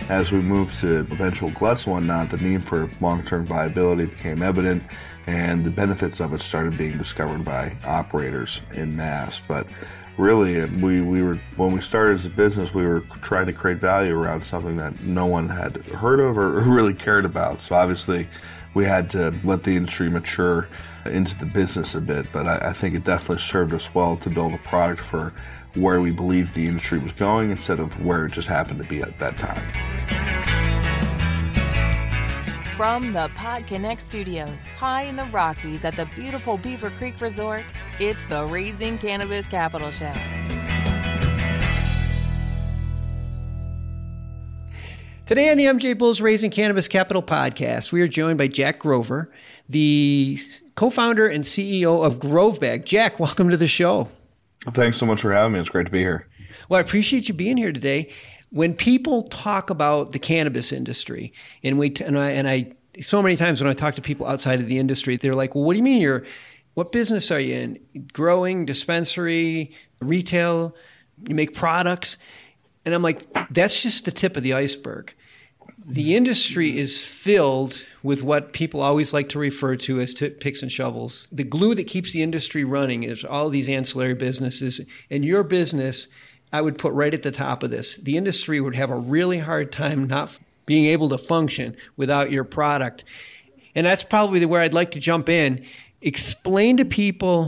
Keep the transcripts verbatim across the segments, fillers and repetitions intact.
as we moved to eventual gluts and whatnot, the need for long-term viability became evident, and the benefits of it started being discovered by operators in mass. But really, we, we were when we started as a business, we were trying to create value around something that no one had heard of or really cared about. So obviously, we had to let the industry mature into the business a bit. But I, I think it definitely served us well to build a product for where we believed the industry was going instead of where it just happened to be at that time. From the PodConnect Studios, high in the Rockies at the beautiful Beaver Creek Resort, it's the Raising Cannabis Capital Show. Today on the M J Bulls Raising Cannabis Capital podcast, we are joined by Jack Grover, the co-founder and C E O of Grovebag. Jack, welcome to the show. Thanks so much for having me. It's great to be here. Well, I appreciate you being here today. When people talk about the cannabis industry, and we and I and I so many times when I talk to people outside of the industry, they're like, "Well, what do you mean you're? What business are you in? Growing, dispensary, retail? You make products?" And I'm like, "That's just the tip of the iceberg. The industry is filled with what people always like to refer to as t- picks and shovels. The glue that keeps the industry running is all these ancillary businesses, and your business." I would put right at the top of this. The industry would have a really hard time not being able to function without your product. And that's probably where I'd like to jump in. Explain to people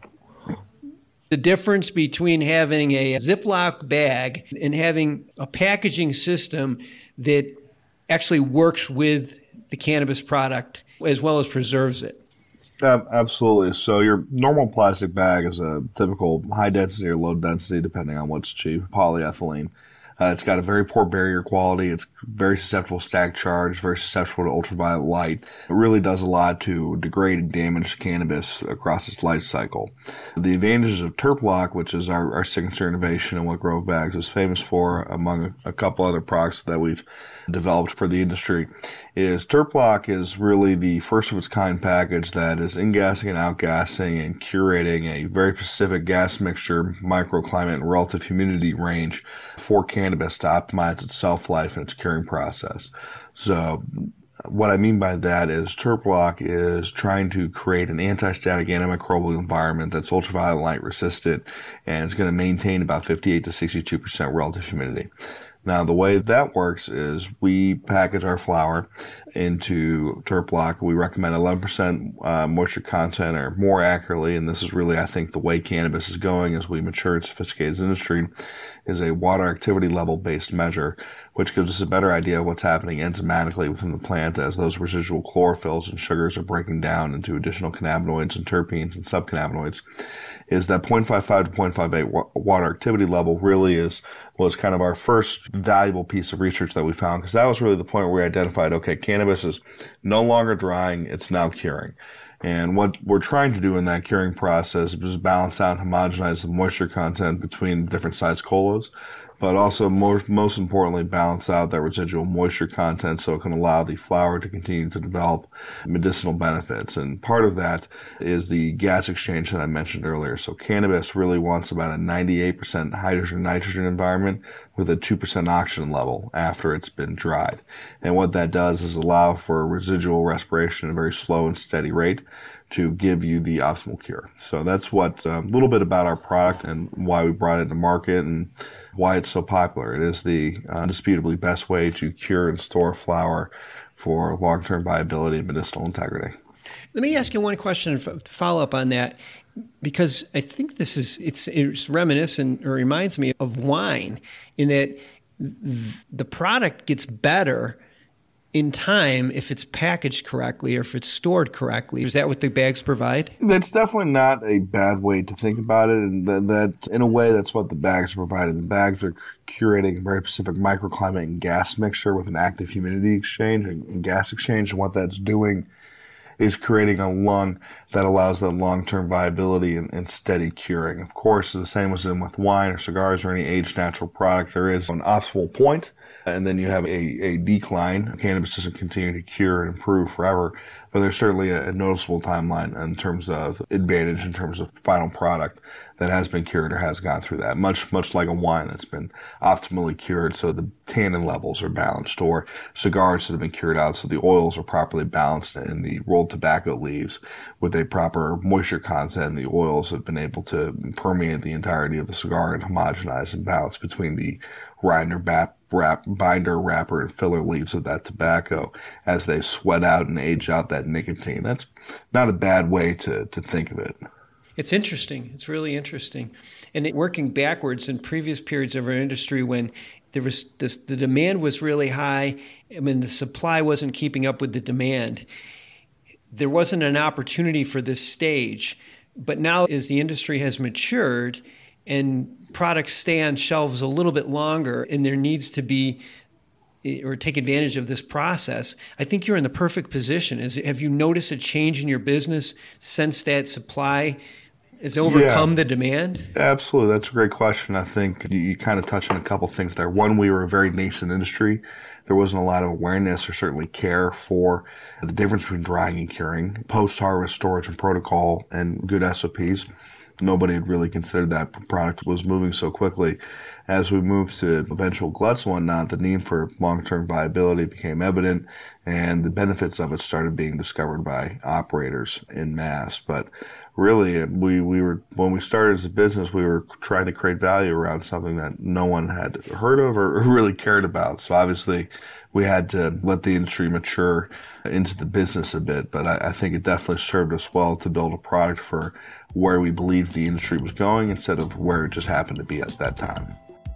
the difference between having a Ziploc bag and having a packaging system that actually works with the cannabis product as well as preserves it. Uh, absolutely. So your normal plastic bag is a typical high density or low density, depending on what's cheap, polyethylene. Uh, it's got a very poor barrier quality. It's very susceptible to static charge, very susceptible to ultraviolet light. It really does a lot to degrade and damage cannabis across its life cycle. The advantages of TerpLock, which is our, our signature innovation and what Grovebags is famous for, among a, a couple other products that we've developed for the industry, is TerpLock is really the first of its kind package that is in-gassing and out-gassing and curating a very specific gas mixture, microclimate, and relative humidity range for cannabis to optimize its shelf life and its curing process. So what I mean by that is TerpLock is trying to create an anti-static antimicrobial environment that's ultraviolet light resistant, and it's going to maintain about fifty-eight to sixty-two percent relative humidity. Now, the way that works is we package our flower into TerpLock. We recommend eleven percent uh, moisture content or more accurately, and this is really, I think, the way cannabis is going as we mature and sophisticate as industry, is a water activity level based measure, which gives us a better idea of what's happening enzymatically within the plant as those residual chlorophylls and sugars are breaking down into additional cannabinoids and terpenes and subcannabinoids. Is that zero point five five to zero point five eight water activity level really is was kind of our first valuable piece of research that we found, because that was really the point where we identified, okay, cannabis is no longer drying, it's now curing. And what we're trying to do in that curing process is balance out and homogenize the moisture content between different size colas, but also more, most importantly, balance out that residual moisture content so it can allow the flower to continue to develop medicinal benefits. And part of that is the gas exchange that I mentioned earlier. So cannabis really wants about a ninety-eight percent hydrogen-nitrogen environment with a two percent oxygen level after it's been dried. And what that does is allow for residual respiration at a very slow and steady rate to give you the optimal cure. So that's what a little bit about our product and why we brought it to market and why it's so popular. It is the indisputably best way to cure and store flower for long-term viability and medicinal integrity. Let me ask you one question to follow up on that, because I think this is, it's, it's reminiscent or reminds me of wine in that the product gets better in time if it's packaged correctly or if it's stored correctly. Is that what the bags provide? That's definitely not a bad way to think about it, and that, that in a way that's what the bags are providing. The bags are curating a very specific microclimate and gas mixture with an active humidity exchange and, and gas exchange, and what that's doing is creating a lung that allows that long-term viability and, and steady curing. Of course, the same as in with wine or cigars or any aged natural product, there is an optimal point, and then you have a, a decline. Cannabis doesn't continue to cure and improve forever, but there's certainly a, a noticeable timeline in terms of advantage, in terms of final product that has been cured or has gone through that, much much like a wine that's been optimally cured so the tannin levels are balanced, or cigars that have been cured out so the oils are properly balanced in the rolled tobacco leaves with a proper moisture content. The oils have been able to permeate the entirety of the cigar and homogenize and balance between the rind or bap Wrap, binder, wrapper, and filler leaves of that tobacco as they sweat out and age out that nicotine. That's not a bad way to, to think of it. It's interesting. It's really interesting. And it, working backwards in previous periods of our industry when there was this, the demand was really high, I mean, the supply wasn't keeping up with the demand, there wasn't an opportunity for this stage. But now as the industry has matured and products stay on shelves a little bit longer and there needs to be or take advantage of this process, I think you're in the perfect position. Is, have you noticed a change in your business since that supply has overcome yeah, the demand? Absolutely. That's a great question. I think you, you kind of touched on a couple of things there. One, we were a very nascent industry. There wasn't a lot of awareness or certainly care for the difference between drying and curing, post-harvest storage and protocol, and good S O Ps. Nobody had really considered that product was moving so quickly. As we moved to eventual gluts and whatnot, the need for long-term viability became evident, and the benefits of it started being discovered by operators in mass. But really, we, we were when we started as a business, we were trying to create value around something that no one had heard of or really cared about. So obviously, we had to let the industry mature into the business a bit. But I, I think it definitely served us well to build a product for where we believed the industry was going instead of where it just happened to be at that time.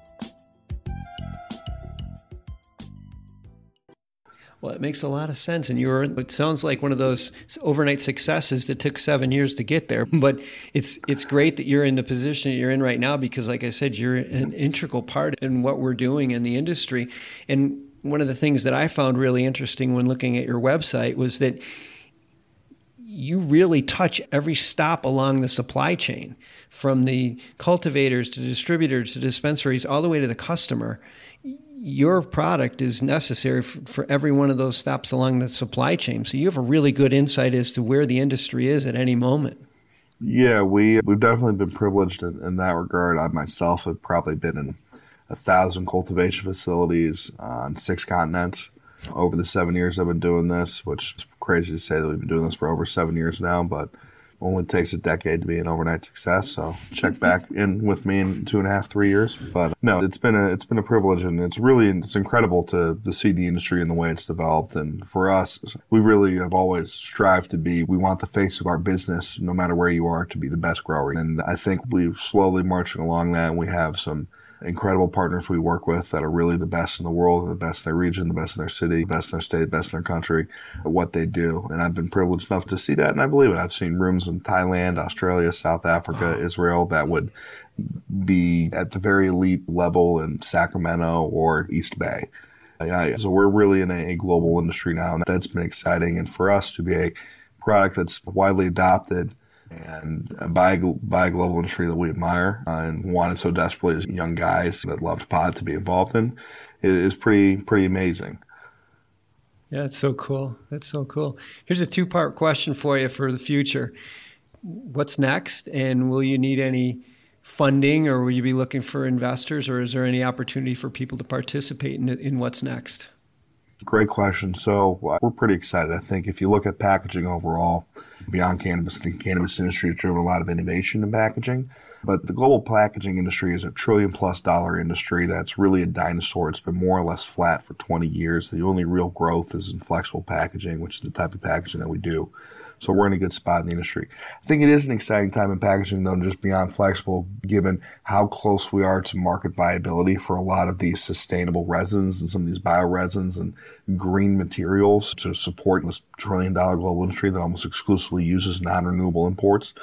Well, it makes a lot of sense. And you're, it sounds like one of those overnight successes that took seven years to get there. But it's it's great that you're in the position you're in right now because, like I said, you're an integral part in what we're doing in the industry. And one of the things that I found really interesting when looking at your website was that you really touch every stop along the supply chain, from the cultivators to distributors to dispensaries, all the way to the customer. Your product is necessary for, for every one of those stops along the supply chain. So you have a really good insight as to where the industry is at any moment. Yeah, we, we've definitely been privileged in, in that regard. I myself have probably been in a thousand cultivation facilities on six continents over the seven years I've been doing this, which is crazy to say that we've been doing this for over seven years now, but only takes a decade to be an overnight success. So check back in with me in two and a half, three years. But no, it's been a it's been a privilege, and it's really it's incredible to to see the industry and the way it's developed. And for us, we really have always strived to be. We want the face of our business, no matter where you are, to be the best grower. And I think we're slowly marching along that. And we have some incredible partners we work with that are really the best in the world, the best in their region, the best in their city, the best in their state, the best in their country, at what they do. And I've been privileged enough to see that, and I believe it. I've seen rooms in Thailand, Australia, South Africa, Israel that would be at the very elite level in Sacramento or East Bay. So we're really in a global industry now, and that's been exciting. And for us to be a product that's widely adopted and by, by a global industry that we admire uh, and wanted so desperately as young guys that loved pot to be involved in, it is pretty pretty amazing. Yeah, that's so cool. That's so cool. Here's a two-part question for you for the future. What's next, and will you need any funding, or will you be looking for investors, or is there any opportunity for people to participate in, in what's next? Great question. So uh, we're pretty excited. I think if you look at packaging overall, beyond cannabis, the cannabis industry has driven a lot of innovation in packaging. But the global packaging industry is a trillion plus dollar industry that's really a dinosaur. It's been more or less flat for twenty years. The only real growth is in flexible packaging, which is the type of packaging that we do. So we're in a good spot in the industry. I think it is an exciting time in packaging, though, just beyond flexible, given how close we are to market viability for a lot of these sustainable resins and some of these bioresins and green materials to support this trillion dollar global industry that almost exclusively uses non-renewable imports.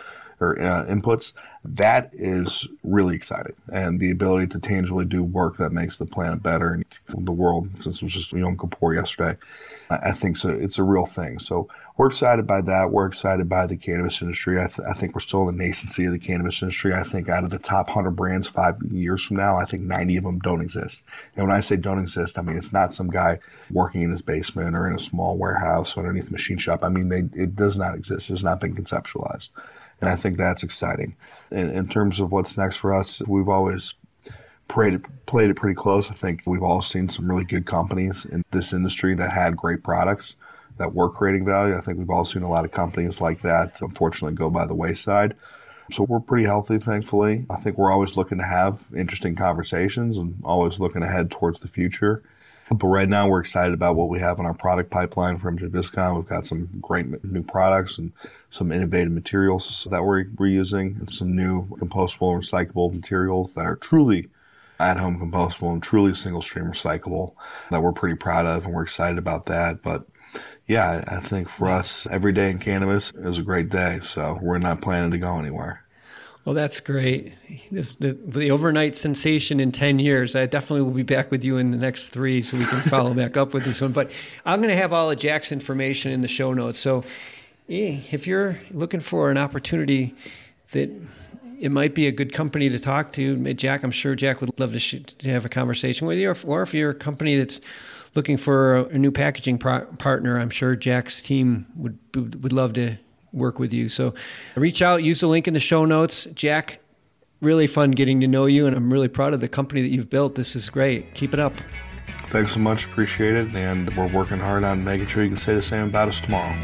or uh, inputs, that is really exciting. And the ability to tangibly do work that makes the planet better and the world, since it was just Yom Kippur yesterday, I think so. It's a real thing. So we're excited by that. We're excited by the cannabis industry. I, th- I think we're still in the nascency of the cannabis industry. I think out of the top one hundred brands five years from now, I think ninety of them don't exist. And when I say don't exist, I mean it's not some guy working in his basement or in a small warehouse underneath a machine shop. I mean, they, it does not exist. It's not been conceptualized. And I think that's exciting. In, in terms of what's next for us, we've always played it, played it pretty close. I think we've all seen some really good companies in this industry that had great products that were creating value. I think we've all seen a lot of companies like that, unfortunately, go by the wayside. So we're pretty healthy, thankfully. I think we're always looking to have interesting conversations and always looking ahead towards the future. But right now, we're excited about what we have in our product pipeline from Jabiscon. We've got some great new products and some innovative materials that we're, we're using, and some new compostable and recyclable materials that are truly at-home compostable and truly single-stream recyclable that we're pretty proud of, and we're excited about that. But yeah, I think for us, every day in cannabis is a great day, so we're not planning to go anywhere. Well, that's great. The, the, the overnight sensation in ten years, I definitely will be back with you in the next three so we can follow back up with this one. But I'm going to have all of Jack's information in the show notes. So if you're looking for an opportunity that it might be a good company to talk to, Jack, I'm sure Jack would love to, sh- to have a conversation with you. Or if, or if you're a company that's looking for a, a new packaging pro- partner, I'm sure Jack's team would would love to work with you. So reach out, use the link in the show notes. Jack, really fun getting to know you, and I'm really proud of the company that you've built. This is great. Keep it up. Thanks so much. Appreciate it. And we're working hard on making sure you can say the same about us tomorrow.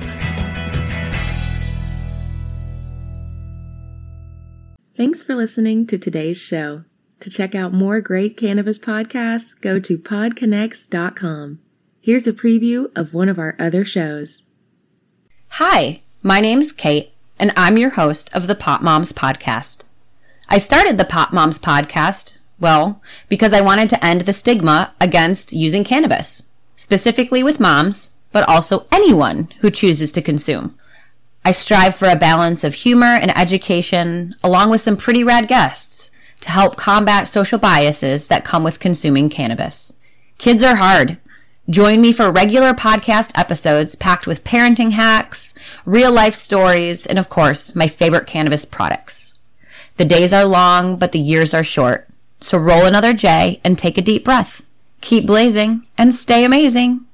Thanks for listening to today's show. To check out more great cannabis podcasts, go to pod connects dot com. Here's a preview of one of our other shows. Hi, my name's Kate, and I'm your host of the Pop Moms Podcast. I started the Pop Moms Podcast, well, because I wanted to end the stigma against using cannabis, specifically with moms, but also anyone who chooses to consume. I strive for a balance of humor and education, along with some pretty rad guests, to help combat social biases that come with consuming cannabis. Kids are hard. Join me for regular podcast episodes packed with parenting hacks, real-life stories, and of course, my favorite cannabis products. The days are long, but the years are short. So roll another J and take a deep breath. Keep blazing and stay amazing.